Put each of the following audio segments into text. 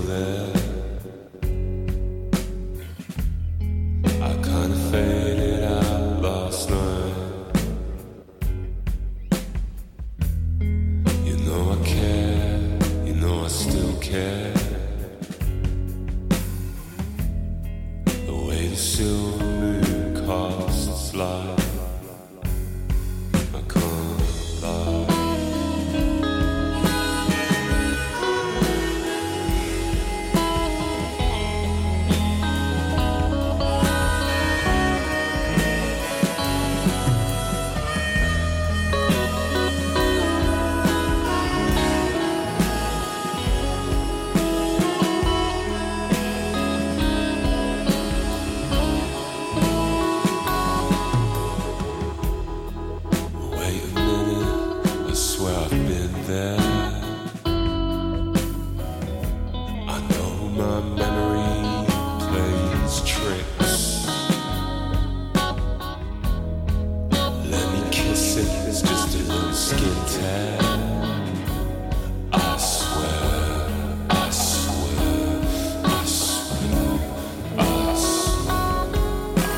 there. I kinda faded out last night. You know I care, you know I still care. The way the silver moon casts light, I can't lie. Wait a minute, I swear I've been there. I know my memory plays tricks. Let me kiss it, it's just a little skin tag. I swear, I swear, I swear, I swear.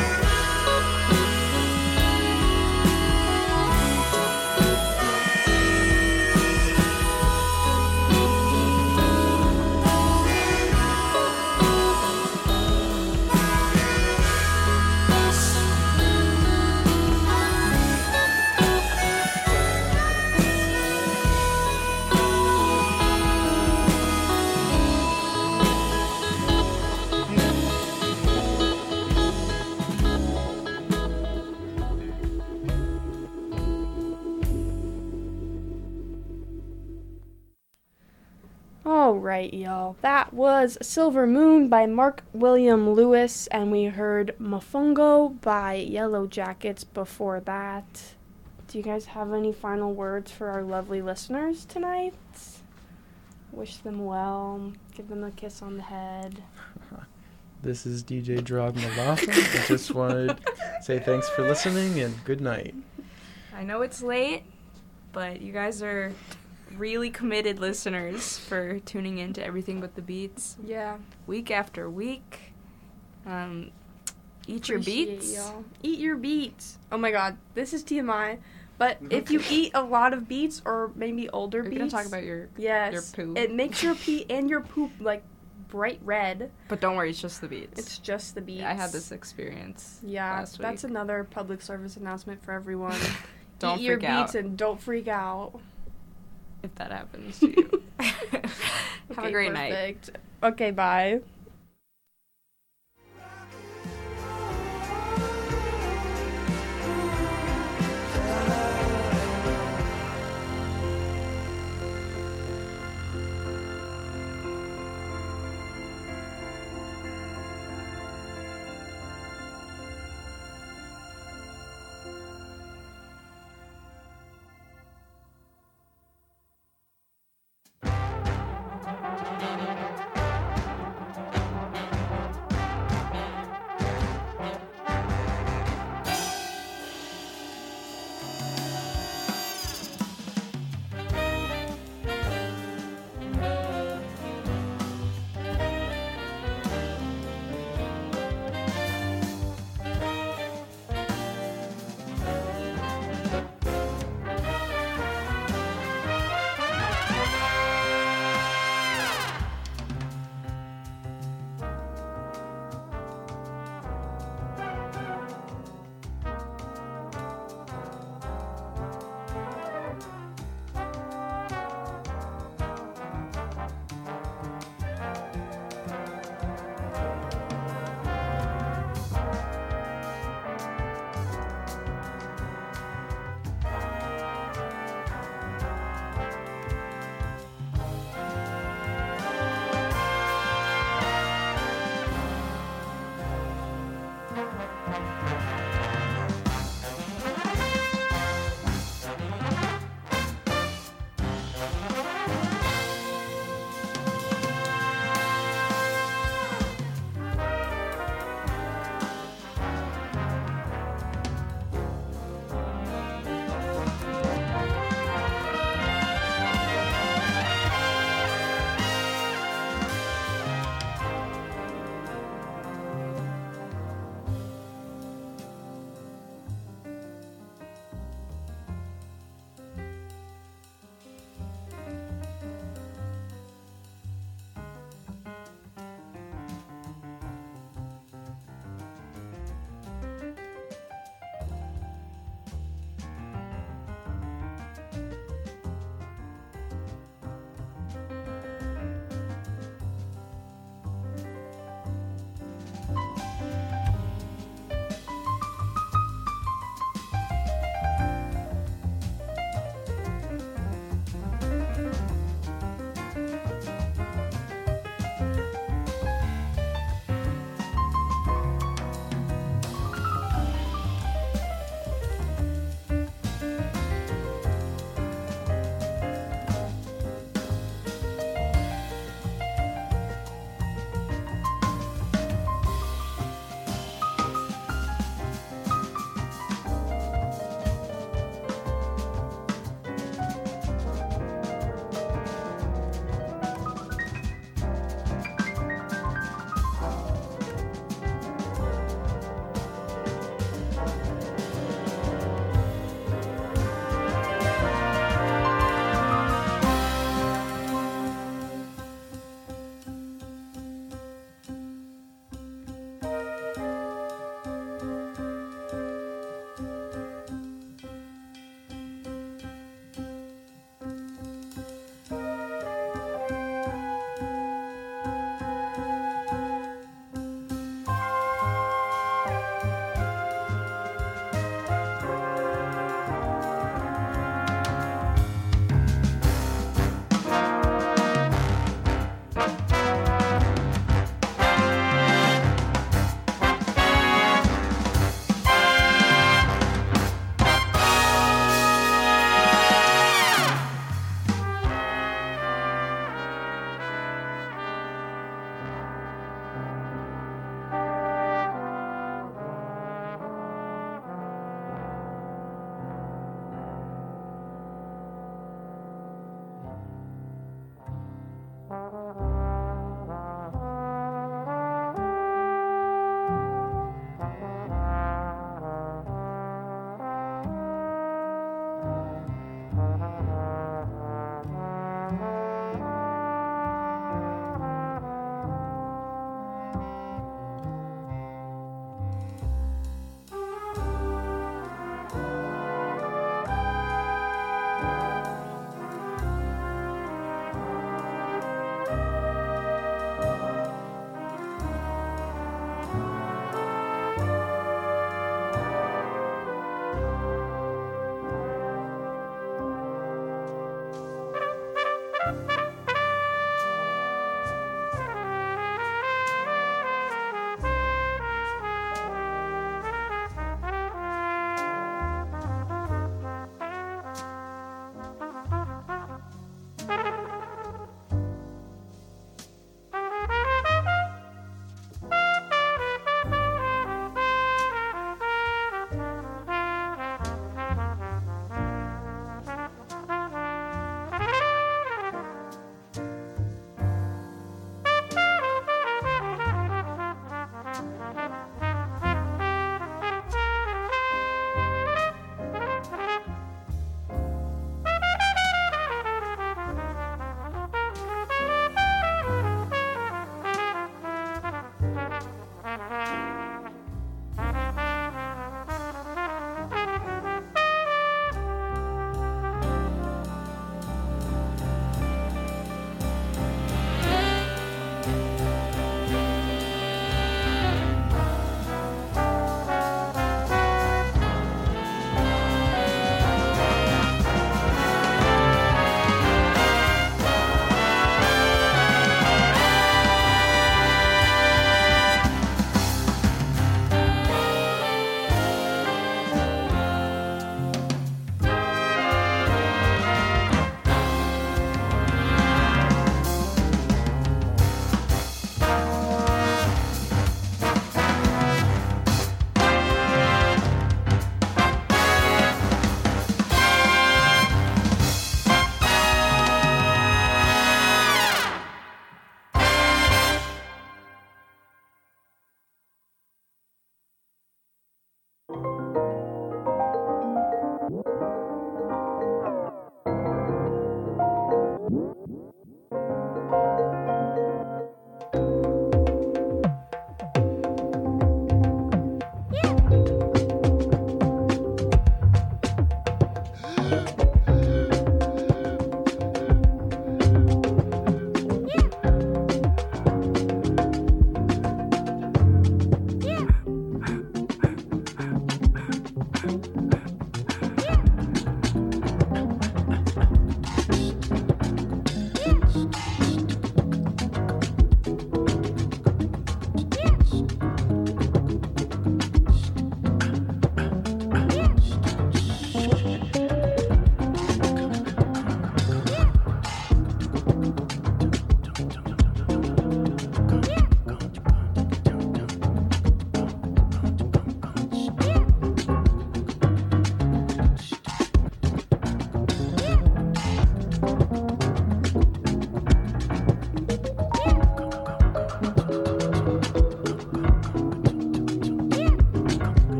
Alright, y'all. That was Silver Moon by Mark William Lewis, and we heard Mofongo by Yellow Jackets before that. Do you guys have any final words for our lovely listeners tonight? Wish them well. Give them a kiss on the head. This is DJ Drog Malafa. I just wanted to say thanks for listening and good night. I know it's late, but you guys are really committed listeners for tuning in to Everything But the Beats Yeah. week after week. Eat your beats. Y'all. Eat your beets. Oh my god, this is TMI. But if you eat a lot of beets, or maybe older We're beets, gonna talk about your yes, poo. it makes your pee and your poop like bright red. But don't worry, it's just the beats. It's just the beets. I had this experience Yeah, last that's week. another public service announcement for everyone. Don't Eat your freak out. beets and don't freak out. If that happens to you. Have a great night. Perfect. Okay, bye.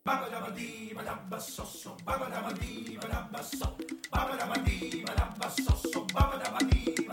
Baba dabba dee ba dabba so so. Baba dabba dee ba dabba so. Baba dabba dee ba dabba so so. Baba dabba dee.